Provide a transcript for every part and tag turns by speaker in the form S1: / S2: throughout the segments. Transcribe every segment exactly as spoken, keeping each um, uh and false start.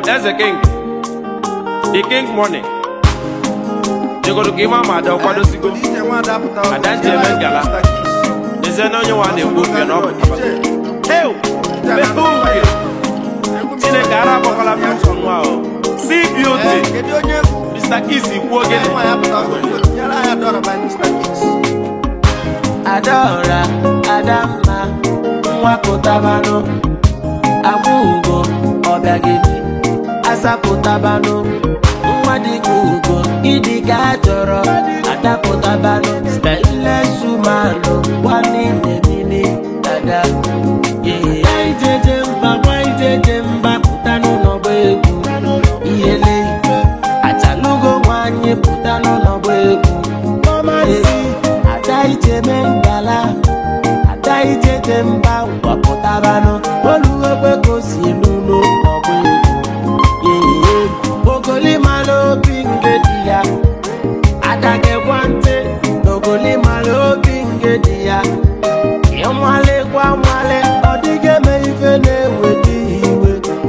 S1: That's the king. The king money. You go to give my mother what does he go? And then German gala. Is there no one who will get up? Hey, Tina Gara Bokala from wow. See beauty. Mister Kissy, walk in.
S2: Adora, Adama, Wakotabano, Abugo, Obagini, Asapotabano, Wadigugo, Idigatoro, Adapotabano, Stainless Sumano, one in the mini, Ada. Yeah, I did him, but why did him, but Putano no Beku, Yele, Atalugo, one ye Putano no Beku, Mama, Adaije Mengala, Adaije Demba, Wapotabano, Oluwe Kosilu, no Bogoli Malo Pingedia, Adage Wante, Bogoli Malo Pingedia, Yamale Guamale, Odige Mevene with you.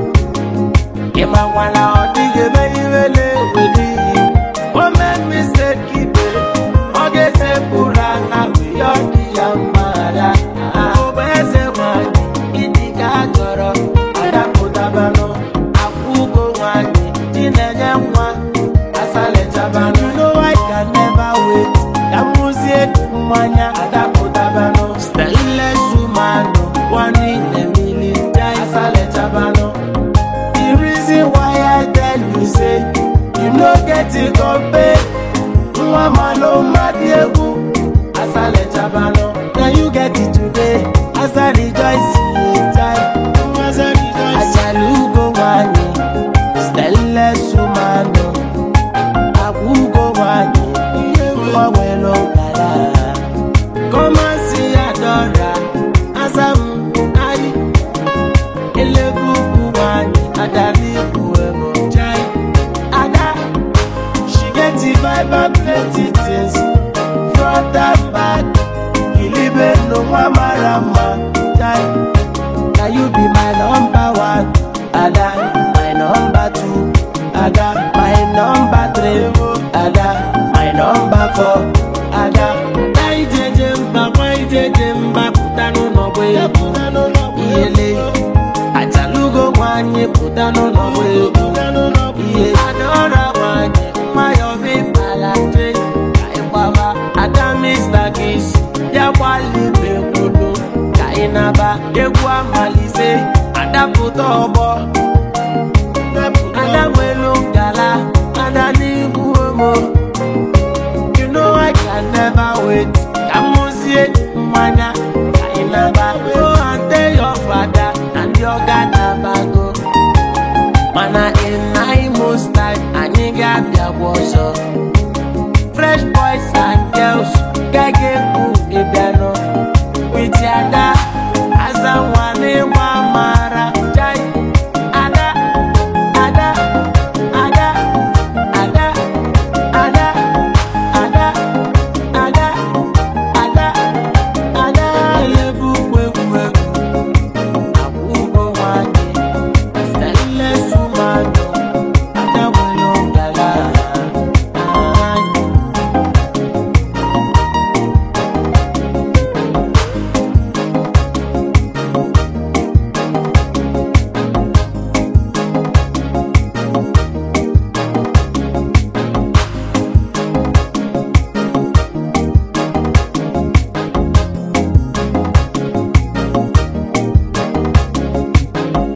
S2: Yamawala, Odige Mevene with you. What made me say keep it? Ogese Purana, we are the Yamada. Obese Wani, Indicator, Adapotabano, Apugo Wani, Tinayamwa, Asaletabano. You know I can never wait. Yamuzie Manya, Adapotabano, Stainless Sumano, one in a million, Asaletabano. The reason why I tell you, say, you know get it compared. Mamalo Madiegu, Asaletabano. Now you get it today, as I rejoice in time. As I rejoice, Achalugo Wani, Stainless Sumano, Abugo Wani, Wawelo Gala. Come and see Adora, Asam, Ai, Elebu Wani, Adali Uemo Jai, Ada. She gets it vibe and plenty things, front and back. No mama rama, now you be my number one, Ada, my number two, Ada, my number three, Ada, my number four, Ada. I did him, but why did him, but Putano no way, Yele, Atalugo one, you Putano no way, Adora one, my obi palate, Ada Mister Kiss. Wali Bekudu, Kainaba, Ewa Malise, Adaputobo,